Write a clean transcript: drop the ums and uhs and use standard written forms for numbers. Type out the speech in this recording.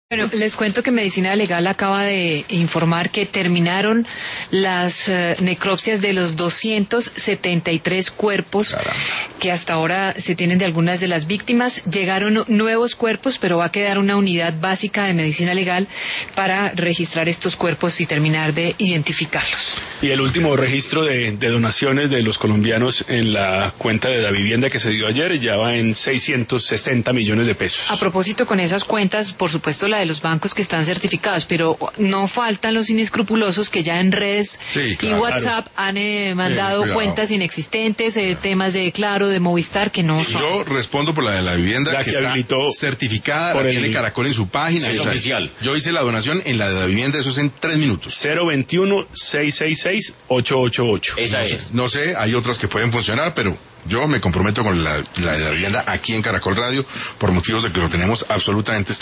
Bueno, les cuento que Medicina Legal acaba de informar que terminaron las necropsias de los 273 cuerpos que hasta ahora se tienen de algunas de las víctimas. Llegaron nuevos cuerpos, pero va a quedar una unidad básica de Medicina Legal para registrar estos cuerpos y terminar de identificarlos. Y el último registro de donaciones de los colombianos en la cuenta de Davivienda que se dio ayer ya va en 660 millones de pesos. A propósito, con esas cuentas, por supuesto, la de los bancos que están certificados, pero no faltan los inescrupulosos que ya en redes y WhatsApp han mandado cuentas inexistentes, temas de Claro, de Movistar, que no son. Yo respondo por la de la vivienda, la que está certificada, la tiene Caracol en su página. Es oficial. Yo hice la donación en la de la vivienda, eso es en 3 minutos. 021-666-888. Esa es. No sé, hay otras que pueden funcionar, pero yo me comprometo con la de la vivienda aquí en Caracol Radio por motivos de que lo tenemos absolutamente